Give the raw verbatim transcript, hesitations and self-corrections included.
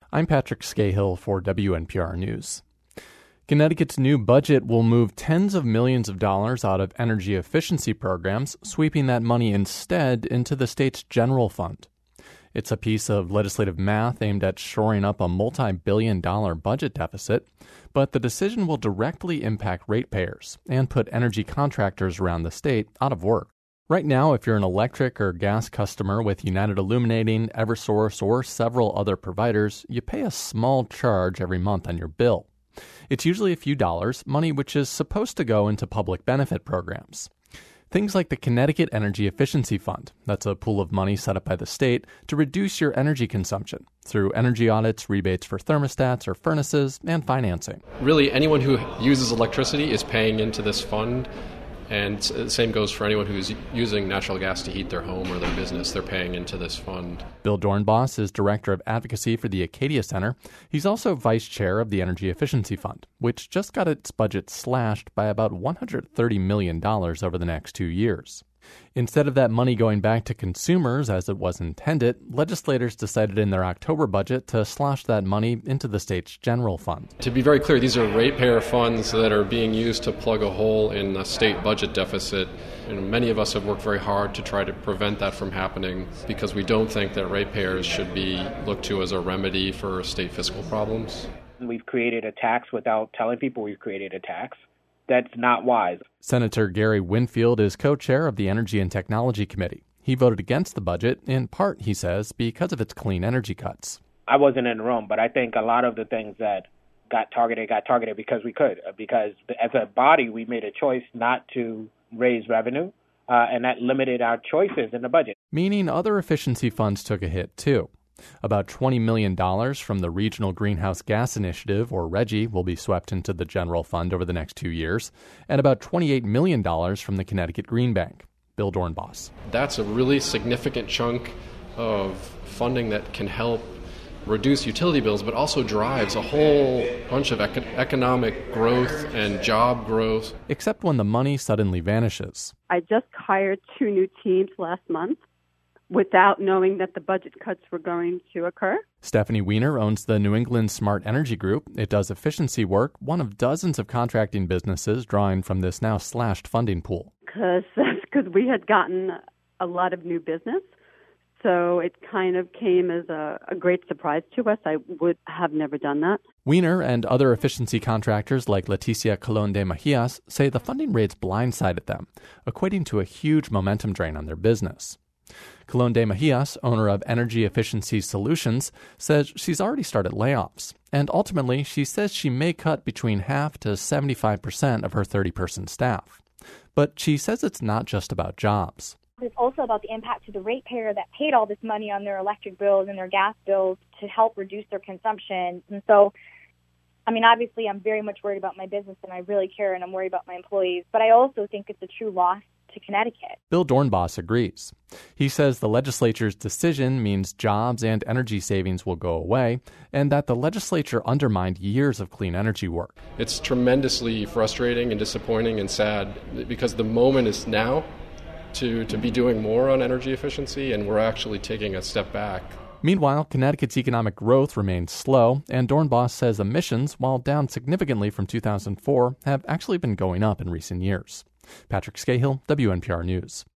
I'm Patrick Scahill for W N P R News. Connecticut's new budget will move tens of millions of dollars out of energy efficiency programs, sweeping that money instead into the state's general fund. It's a piece of legislative math aimed at shoring up a multi-billion dollar budget deficit, but the decision will directly impact ratepayers and put energy contractors around the state out of work. Right now, if you're an electric or gas customer with United Illuminating, Eversource, or several other providers, you pay a small charge every month on your bill. It's usually a few dollars, money which is supposed to go into public benefit programs. Things like the Connecticut Energy Efficiency Fund. That's a pool of money set up by the state to reduce your energy consumption through energy audits, rebates for thermostats or furnaces, and financing. Really, anyone who uses electricity is paying into this fund. And the same goes for anyone who's using natural gas to heat their home or their business. They're paying into this fund. Bill Dornbos is Director of Advocacy for the Acadia Center. He's also Vice Chair of the Energy Efficiency Fund, which just got its budget slashed by about one hundred thirty million dollars over the next two years. Instead of that money going back to consumers as it was intended, legislators decided in their October budget to slosh that money into the state's general fund. To be very clear, these are ratepayer funds that are being used to plug a hole in the state budget deficit. And many of us have worked very hard to try to prevent that from happening because we don't think that ratepayers should be looked to as a remedy for state fiscal problems. We've created a tax without telling people we've created a tax. That's not wise. Senator Gary Winfield is co-chair of the Energy and Technology Committee. He voted against the budget, in part, he says, because of its clean energy cuts. I wasn't in the room, but I think a lot of the things that got targeted got targeted because we could. Because as a body, we made a choice not to raise revenue, uh, and that limited our choices in the budget. Meaning other efficiency funds took a hit, too. About twenty million dollars from the Regional Greenhouse Gas Initiative, or RGGI, will be swept into the general fund over the next two years, and about twenty-eight million dollars from the Connecticut Green Bank. Bill Dornbos. That's a really significant chunk of funding that can help reduce utility bills, but also drives a whole bunch of econ- economic growth and job growth. Except when the money suddenly vanishes. I just hired two new teams last month without knowing that the budget cuts were going to occur. Stephanie Weiner owns the New England Smart Energy Group. It does efficiency work, one of dozens of contracting businesses drawing from this now slashed funding pool. Because we had gotten a lot of new business, so it kind of came as a, a great surprise to us. I would have never done that. Weiner and other efficiency contractors like Leticia Colon de Mejias say the funding rates blindsided them, equating to a huge momentum drain on their business. Colon de Mejias, owner of Energy Efficiency Solutions, says she's already started layoffs. And ultimately, she says she may cut between half to seventy-five percent of her thirty-person staff. But she says it's not just about jobs. It's also about the impact to the ratepayer that paid all this money on their electric bills and their gas bills to help reduce their consumption. And so, I mean, obviously, I'm very much worried about my business, and I really care, and I'm worried about my employees. But I also think it's a true loss to Connecticut. Bill Dornbos agrees. He says the legislature's decision means jobs and energy savings will go away, and that the legislature undermined years of clean energy work. It's tremendously frustrating and disappointing and sad because the moment is now to, to be doing more on energy efficiency, and we're actually taking a step back. Meanwhile, Connecticut's economic growth remains slow, and Dornbos says emissions, while down significantly from two thousand four, have actually been going up in recent years. Patrick Scahill, W N P R News.